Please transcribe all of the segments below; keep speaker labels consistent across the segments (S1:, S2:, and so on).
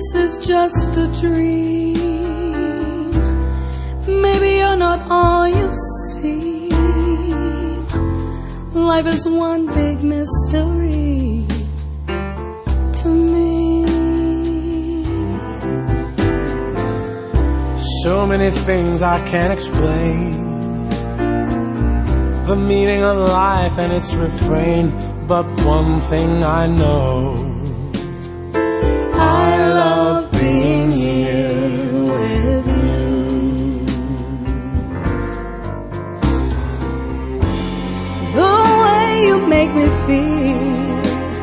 S1: is just a dream. Maybe you're not all you see. Life is one big mystery to me.
S2: So many things I can't explain, the meaning of life and its refrain, but one thing I know, I love being here with you.
S1: The way you make me feel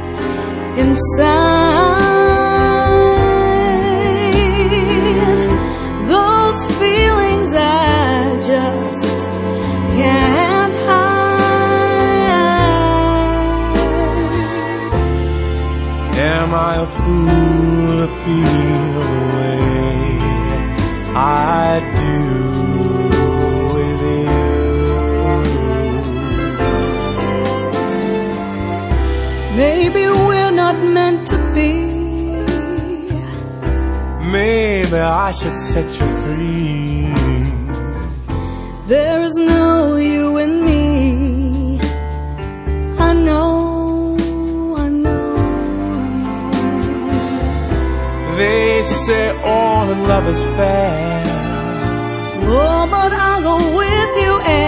S1: inside, those feelings I just can't hide.
S2: Am I a fool to feel the way I do with you?
S1: Maybe we're not meant to be.
S2: Maybe I should set you free.
S1: There is no you and me. I know.
S2: They say all in love is fair.
S1: Oh, but I'll go with you